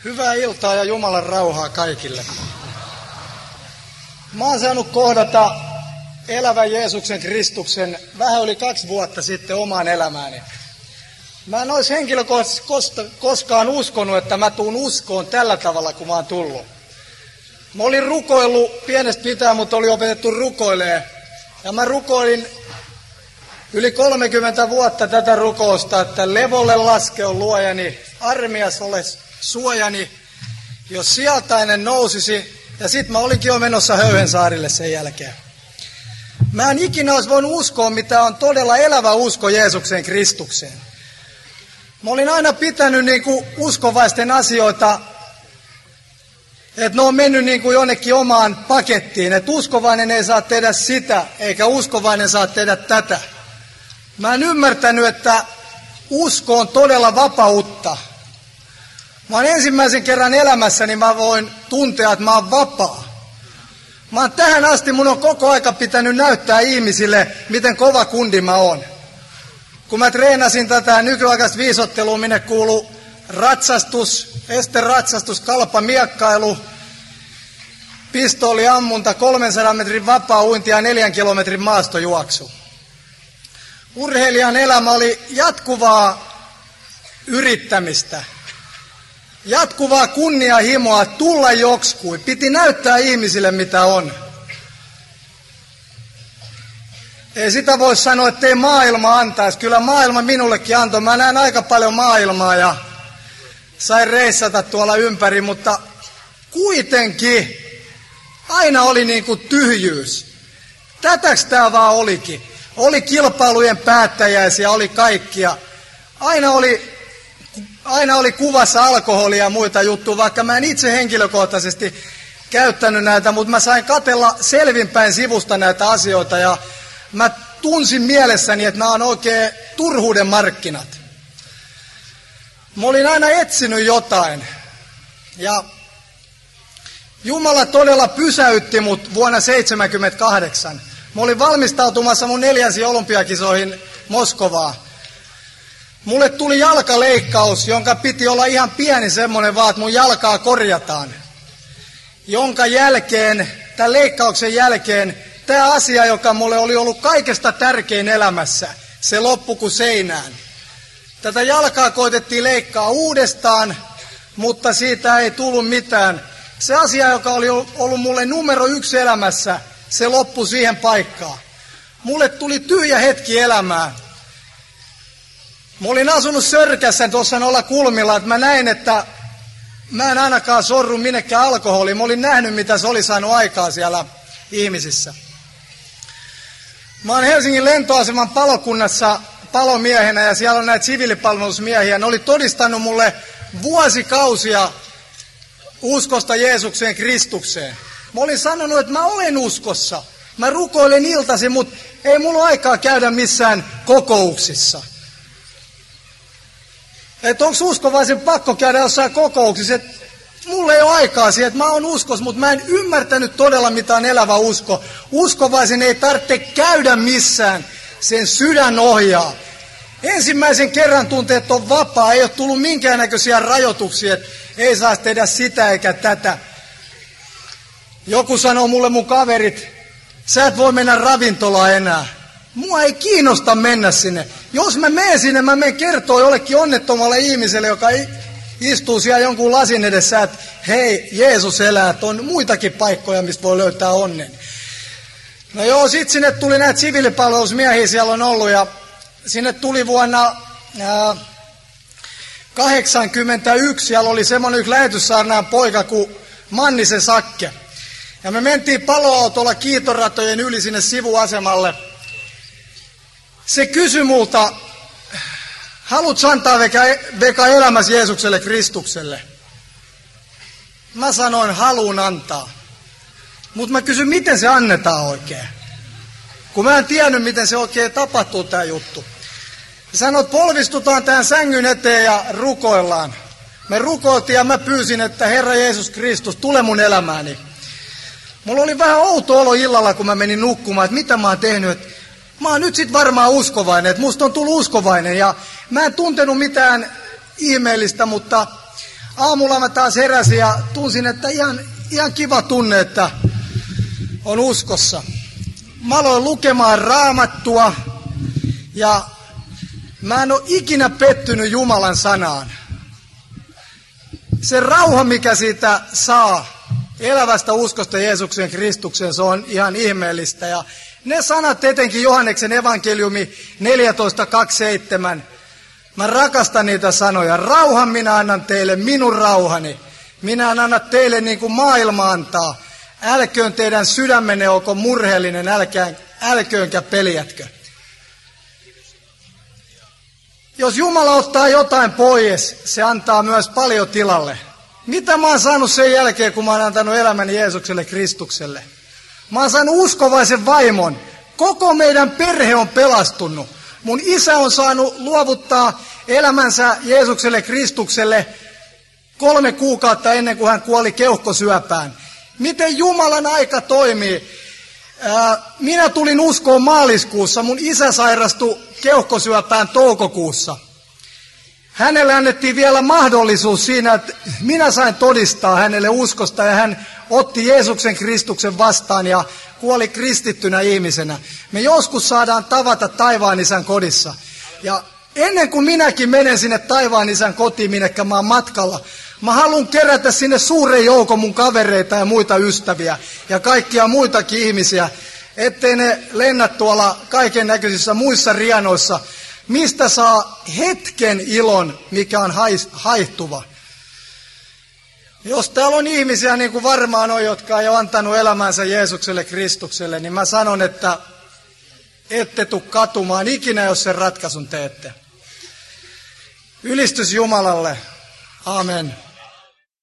Hyvää iltaa ja Jumalan rauhaa kaikille. Mä oon saanut kohdata elävän Jeesuksen Kristuksen vähän yli 2 vuotta sitten omaan elämääni. Mä en olisi henkilökohtaisesti koskaan uskonut, että mä tuun uskoon tällä tavalla, kun mä oon tullut. Mä olin rukoillut pienestä pitäen, mutta oli opetettu rukoilemaan. Ja mä rukoilin yli 30 vuotta tätä rukousta, että levolle laske on luojani, armias ole suojani, jos sieltäinen nousisi. Ja sit mä olinkin jo menossa Höyhensaarille sen jälkeen. Mä en ikinä olisi voinut uskoa, mitä on todella elävä usko Jeesukseen Kristukseen. Mä olin aina pitänyt uskovaisten asioita, että ne on mennyt jonnekin omaan pakettiin, että uskovainen ei saa tehdä sitä, eikä uskovainen saa tehdä tätä. Mä en ymmärtänyt, että usko on todella vapautta. Mä oon ensimmäisen kerran elämässäni, mä voin tuntea, että mä oon vapaa. Mä oon tähän asti, mun on koko aika pitänyt näyttää ihmisille, miten kova kundi mä oon. Kun mä treenasin tätä nykyaikaista viisottelua, minne kuuluu ratsastus, esteratsastus, kalppamiekkailu, pistooliammunta, 300 metrin vapaa uinti ja 4 kilometrin maastojuoksu. Urheilijan elämä oli jatkuvaa yrittämistä, jatkuvaa kunnianhimoa tulla jokskuun. Piti näyttää ihmisille, mitä on. Ei sitä voi sanoa, ettei maailma antaisi. Kyllä maailma minullekin antoi. Mä näen aika paljon maailmaa ja sain reissata tuolla ympäri, mutta kuitenkin aina oli tyhjyys. Tätäks tää vaan olikin? Oli kilpailujen päättäjäisiä, oli kaikkia. Aina oli kuvassa alkoholia ja muita juttuja, vaikka mä en itse henkilökohtaisesti käyttänyt näitä, mutta mä sain katsella selvinpäin sivusta näitä asioita ja mä tunsin mielessäni, että nämä on oikein turhuuden markkinat. Mä olin aina etsinyt jotain ja Jumala todella pysäytti mut vuonna 1978. Mä olin valmistautumassa mun 4. olympiakisoihin Moskovaan. Mulle tuli jalkaleikkaus, jonka piti olla ihan pieni semmoinen vaan, että mun jalkaa korjataan. Jonka jälkeen, tämän leikkauksen jälkeen, tämä asia, joka mulle oli ollut kaikesta tärkein elämässä, se loppui kuin seinään. Tätä jalkaa koitettiin leikkaa uudestaan, mutta siitä ei tullut mitään. Se asia, joka oli ollut mulle numero 1 elämässä, se loppui siihen paikkaan. Mulle tuli tyhjä hetki elämää. Mä olin asunut Sörkässä tuossa noilla kulmilla, että mä näin, että mä en ainakaan sorru minnekään alkoholiin. Mä olin nähnyt, mitä se oli saanut aikaa siellä ihmisissä. Mä oon Helsingin lentoaseman palokunnassa palomiehenä ja siellä on näitä siviilipalvelusmiehiä. Ne oli todistanut mulle vuosikausia uskosta Jeesukseen Kristukseen. Mä olin sanonut, että mä olen uskossa. Mä rukoilen iltaisin, mutta ei mulla aikaa käydä missään kokouksissa. Että onko uskovaisen pakko käydä jossain kokouksissa, että mulla ei ole aikaa siihen, että mä oon uskossa, mutta mä en ymmärtänyt todella, mitä on elävä usko. Uskovaisen ei tarvitse käydä missään, sen sydän ohjaa. Ensimmäisen kerran tunteet on vapaa, ei ole tullut minkäännäköisiä rajoituksia, että ei saa tehdä sitä eikä tätä. Joku sanoo mulle mun kaverit, sä et voi mennä ravintolaan enää. Mua ei kiinnosta mennä sinne. Jos mä menen sinne, mä menen kertoo jollekin onnettomalle ihmiselle, joka istuu siellä jonkun lasin edessä, että hei, Jeesus elää, että on muitakin paikkoja, mistä voi löytää onnen. No joo, sit sinne tuli näitä siviilipalvelusmiehiä siellä on ollut, ja sinne tuli vuonna 1981, siellä oli semmoinen yksi lähetyssaarnaan poika kuin Mannisen Sakke. Ja me mentiin paloautolla kiitoratojen yli sinne sivuasemalle. Se kysyi multa, haluatko antaa veka elämäsi Jeesukselle Kristukselle? Mä sanoin, haluun antaa. Mutta mä kysyin, miten se annetaan oikein? Kun mä en tiennyt, miten se oikein tapahtuu tää juttu. Sanoit, polvistutaan tähän sängyn eteen ja rukoillaan. Me rukoiltiin ja mä pyysin, että Herra Jeesus Kristus, tule mun elämääni. Mulla oli vähän outo olo illalla, kun mä menin nukkumaan, että mitä mä oon tehnyt. Mä oon nyt sit varmaan uskovainen, että musta on tullut uskovainen. Ja mä en tuntenut mitään ihmeellistä, mutta aamulla mä taas heräsin ja tunsin, että ihan kiva tunne, että on uskossa. Mä aloin lukemaan Raamattua ja mä en ole ikinä pettynyt Jumalan sanaan. Se rauha, mikä siitä saa elävästä uskosta Jeesuksen Kristukseen, se on ihan ihmeellistä. Ja ne sanat, etenkin Johanneksen evankeliumi 14:27, mä rakastan niitä sanoja. Rauhan minä annan teille, minun rauhani. Minä en anna teille niin kuin maailma antaa. Älköön teidän sydämenne olko murheellinen, älköönkä peljätkö. Jos Jumala ottaa jotain pois, se antaa myös paljon tilalle. Mitä mä oon saanut sen jälkeen, kun mä oon antanut elämäni Jeesukselle Kristukselle? Mä oon saanut uskovaisen vaimon. Koko meidän perhe on pelastunut. Mun isä on saanut luovuttaa elämänsä Jeesukselle Kristukselle 3 kuukautta ennen kuin hän kuoli keuhkosyöpään. Miten Jumalan aika toimii? Minä tulin uskoon maaliskuussa, mun isä sairastui keuhkosyöpään toukokuussa. Hänelle annettiin vielä mahdollisuus siinä, että minä sain todistaa hänelle uskosta ja hän otti Jeesuksen Kristuksen vastaan ja kuoli kristittynä ihmisenä. Me joskus saadaan tavata taivaan isän kodissa. Ja ennen kuin minäkin menen sinne taivaan isän kotiin, minnekä mä oon matkalla, mä haluan kerätä sinne suuren joukon mun kavereita ja muita ystäviä ja kaikkia muitakin ihmisiä, ettei ne lennä tuolla kaiken näköisissä muissa rianoissa, mistä saa hetken ilon, mikä on haihtuva. Jos täällä on ihmisiä, niin kuin varmaan on, jotka ei ole antanut elämänsä Jeesukselle Kristukselle, niin mä sanon, että ette tule katumaan ikinä, jos sen ratkaisun teette. Ylistys Jumalalle. Amen.